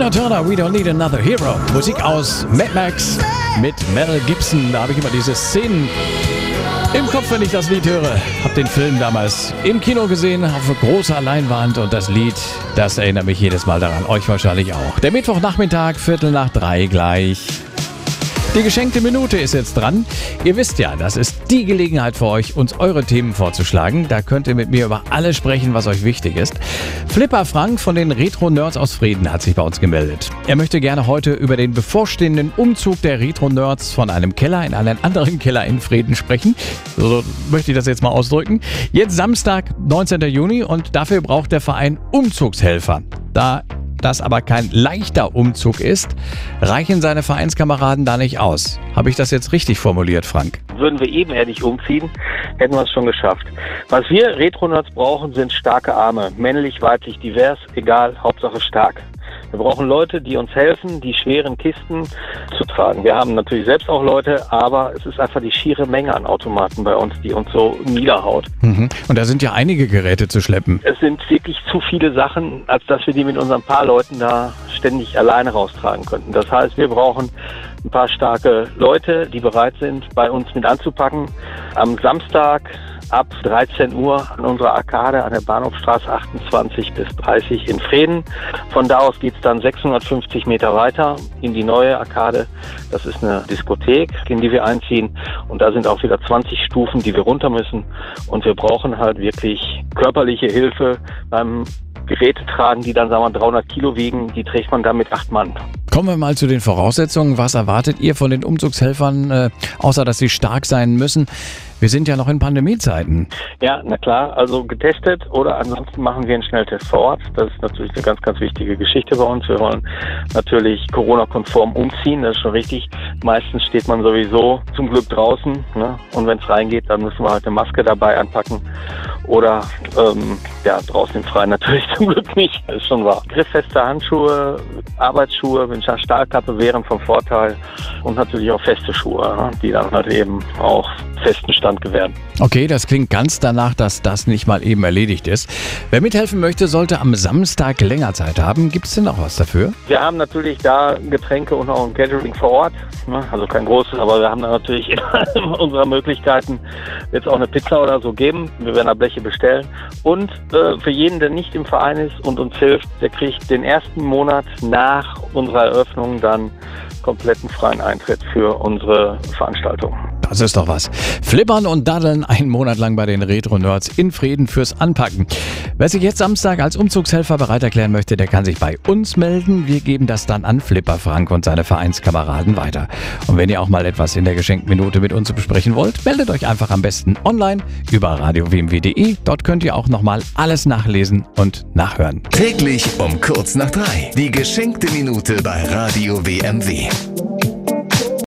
Tina Turner, We Don't Need Another Hero. Musik aus Mad Max mit Mel Gibson. Da habe ich immer diese Szenen im Kopf, wenn ich das Lied höre. Hab den Film damals im Kino gesehen, auf großer Leinwand. Und das Lied, das erinnert mich jedes Mal daran. Euch wahrscheinlich auch. Der Mittwochnachmittag, 2:45 gleich. Die geschenkte Minute ist jetzt dran. Ihr wisst ja, das ist die Gelegenheit für euch, uns eure Themen vorzuschlagen. Da könnt ihr mit mir über alles sprechen, was euch wichtig ist. Flipper Frank von den Retro-Nerds aus Frieden hat sich bei uns gemeldet. Er möchte gerne heute über den bevorstehenden Umzug der Retro-Nerds von einem Keller in einen anderen Keller in Frieden sprechen. So möchte ich das jetzt mal ausdrücken. Jetzt Samstag, 19. Juni und dafür braucht der Verein Umzugshelfer. Da das aber kein leichter Umzug ist, reichen seine Vereinskameraden da nicht aus. Habe ich das jetzt richtig formuliert, Frank? Würden wir ebenerdig umziehen, hätten wir es schon geschafft. Was wir Retro-Nerds brauchen, sind starke Arme. Männlich, weiblich, divers, egal, Hauptsache stark. Wir brauchen Leute, die uns helfen, die schweren Kisten zu tragen. Wir haben natürlich selbst auch Leute, aber es ist einfach die schiere Menge an Automaten bei uns, die uns so niederhaut. Und da sind ja einige Geräte zu schleppen. Es sind wirklich zu viele Sachen, als dass wir die mit unseren paar Leuten da ständig alleine raustragen könnten. Das heißt, wir brauchen ein paar starke Leute, die bereit sind, bei uns mit anzupacken. Am Samstag ab 13 Uhr an unserer Arkade an der Bahnhofstraße 28 bis 30 in Frieden. Von da aus geht's dann 650 Meter weiter in die neue Arkade. Das ist eine Diskothek, in die wir einziehen. Und da sind auch wieder 20 Stufen, die wir runter müssen. Und wir brauchen halt wirklich körperliche Hilfe beim Geräte tragen, die dann, sagen wir, 300 Kilo wiegen. Die trägt man dann mit 8 Mann. Kommen wir mal zu den Voraussetzungen. Was erwartet ihr von den Umzugshelfern, außer dass sie stark sein müssen? Wir sind ja noch in Pandemiezeiten. Ja, na klar, also getestet oder ansonsten machen wir einen Schnelltest vor Ort. Das ist natürlich eine ganz, ganz wichtige Geschichte bei uns. Wir wollen natürlich Corona-konform umziehen, das ist schon richtig. Meistens steht man sowieso zum Glück draußen, ne? Und wenn es reingeht, dann müssen wir halt eine Maske dabei anpacken. Oder draußen im Freien natürlich zum Glück nicht, das ist schon wahr. Grifffeste Handschuhe, Arbeitsschuhe mit einer Stahlkappe wären vom Vorteil und natürlich auch feste Schuhe, ne? Die dann halt eben auch festen Stand gewähren. Okay, das klingt ganz danach, dass das nicht mal eben erledigt ist. Wer mithelfen möchte, sollte am Samstag länger Zeit haben. Gibt es denn auch was dafür? Wir haben natürlich da Getränke und auch ein Catering vor Ort. Also kein großes, aber wir haben da natürlich in unserer Möglichkeiten jetzt auch eine Pizza oder so geben. Wir werden da Bleche bestellen. Und für jeden, der nicht im Verein ist und uns hilft, der kriegt den ersten Monat nach unserer Eröffnung dann kompletten freien Eintritt für unsere Veranstaltung. Das ist doch was. Flippern und daddeln einen Monat lang bei den Retro-Nerds in Frieden fürs Anpacken. Wer sich jetzt Samstag als Umzugshelfer bereit erklären möchte, der kann sich bei uns melden. Wir geben das dann an Flipper Frank und seine Vereinskameraden weiter. Und wenn ihr auch mal etwas in der geschenkten Minute mit uns besprechen wollt, meldet euch einfach am besten online über radiowmw.de. Dort könnt ihr auch nochmal alles nachlesen und nachhören. Täglich um kurz nach 3. Die geschenkte Minute bei Radio WMW.